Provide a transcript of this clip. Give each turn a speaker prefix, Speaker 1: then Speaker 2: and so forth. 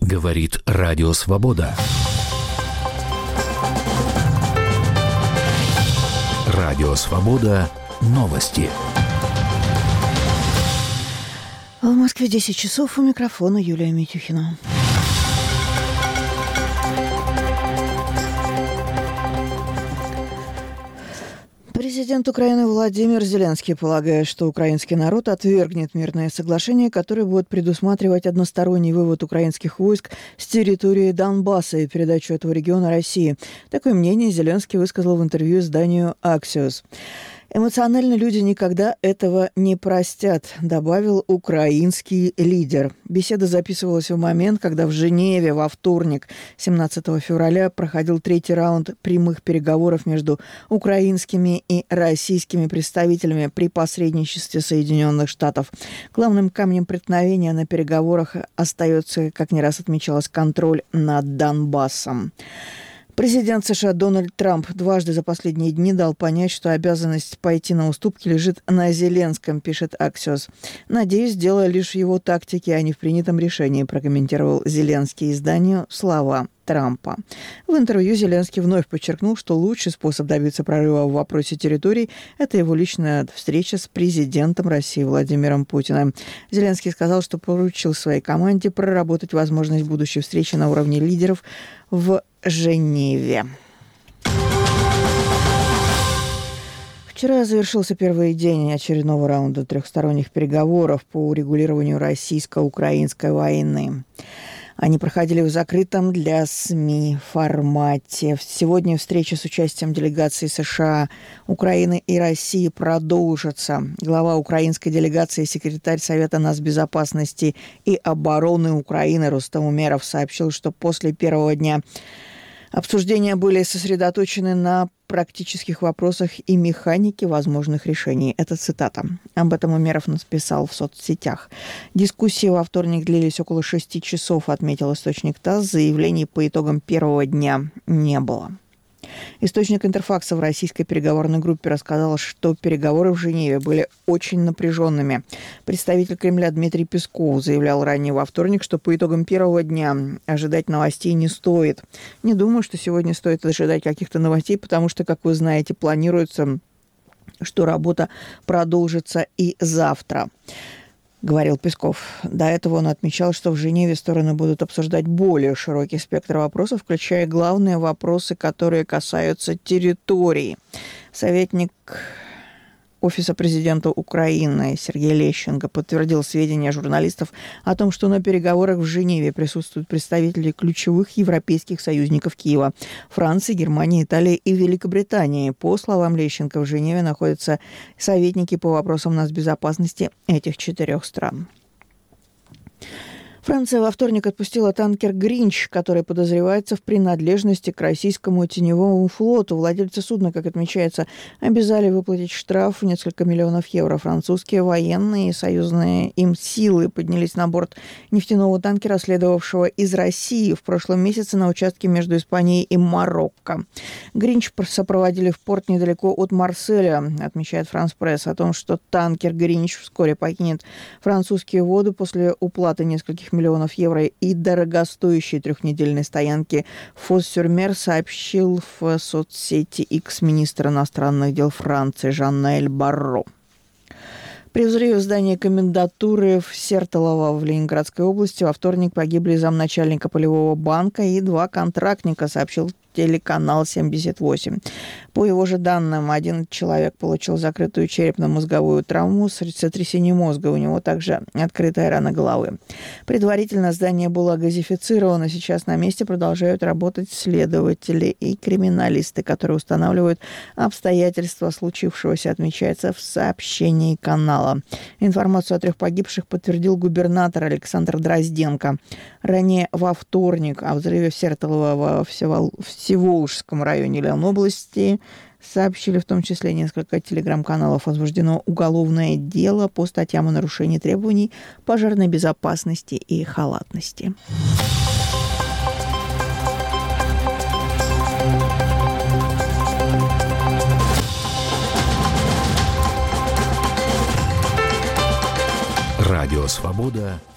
Speaker 1: Говорит Радио Свобода. Радио Свобода. Новости.
Speaker 2: В Москве 10 часов, у микрофона Юлия Митюхина. Президент Украины Владимир Зеленский полагает, что украинский народ отвергнет мирное соглашение, которое будет предусматривать односторонний вывод украинских войск с территории Донбасса и передачу этого региона России. Такое мнение Зеленский высказал в интервью изданию «Axios». «Эмоционально люди никогда этого не простят», добавил украинский лидер. Беседа записывалась в момент, когда в Женеве во вторник, 17 февраля, проходил третий раунд прямых переговоров между украинскими и российскими представителями при посредничестве Соединенных Штатов. Главным камнем преткновения на переговорах остается, как не раз отмечалось, контроль над Донбассом. Президент США Дональд Трамп дважды за последние дни дал понять, что обязанность пойти на уступки лежит на Зеленском, пишет Axios. «Надеюсь, дело лишь в его тактике, а не в принятом решении», прокомментировал Зеленский изданию слова Трампа. В интервью Зеленский вновь подчеркнул, что лучший способ добиться прорыва в вопросе территорий – это его личная встреча с президентом России Владимиром Путиным. Зеленский сказал, что поручил своей команде проработать возможность будущей встречи на уровне лидеров в Женеве. Вчера завершился первый день очередного раунда трехсторонних переговоров по урегулированию российско-украинской войны. Они проходили в закрытом для СМИ формате. Сегодня встреча с участием делегаций США, Украины и России продолжится. Глава украинской делегации, секретарь Совета нацбезопасности и обороны Украины Рустам Умеров сообщил, что после первого дня обсуждения были сосредоточены на практических вопросах и механике возможных решений. Это цитата. Об этом Умеров написал в соцсетях. Дискуссии во вторник длились около 6 часов, отметил источник ТАСС. Заявлений по итогам первого дня не было. Источник Интерфакса в российской переговорной группе рассказал, что переговоры в Женеве были очень напряженными. Представитель Кремля Дмитрий Песков заявлял ранее во вторник, что по итогам первого дня ожидать новостей не стоит. Не думаю, что сегодня стоит ожидать каких-то новостей, потому что, как вы знаете, планируется, что работа продолжится и завтра, говорил Песков. До этого он отмечал, что в Женеве стороны будут обсуждать более широкий спектр вопросов, включая главные вопросы, которые касаются территории. Советник Офиса президента Украины Сергей Лещенко подтвердил сведения журналистов о том, что на переговорах в Женеве присутствуют представители ключевых европейских союзников Киева – Франции, Германии, Италии и Великобритании. По словам Лещенко, в Женеве находятся советники по вопросам нацбезопасности этих 4 стран. Франция во вторник отпустила танкер «Гринч», который подозревается в принадлежности к российскому теневому флоту. Владельцы судна, как отмечается, обязали выплатить штраф в несколько миллионов евро. Французские военные и союзные им силы поднялись на борт нефтяного танкера, следовавшего из России в прошлом месяце на участке между Испанией и Марокко. «Гринч» сопроводили в порт недалеко от Марселя, отмечает «Франс Пресс», о том, что танкер «Гринч» вскоре покинет французские воды после уплаты нескольких миллионов евро и дорогостоящей 3-недельной стоянки в Фос-сюр-Мер, сообщил в соцсети X министр иностранных дел Франции Жан-Ноэль Барро. При взрыве в здании комендатуры в Сертолово в Ленинградской области во вторник погибли замначальника полевого банка и 2 контрактника, сообщил телеканал 78. По его же данным, 1 человек получил закрытую черепно-мозговую травму с сотрясением мозга. У него также открытая рана головы. Предварительно здание было газифицировано. Сейчас на месте продолжают работать следователи и криминалисты, которые устанавливают обстоятельства случившегося, отмечается в сообщении канала. Информацию о 3 погибших подтвердил губернатор Александр Дрозденко. Ранее во вторник о взрыве в Сертолово в Всеволожском районе Ленобласти сообщили в том числе несколько телеграм-каналов. Возбуждено уголовное дело по статьям о нарушении требований пожарной безопасности и халатности.
Speaker 1: Радио «Свобода».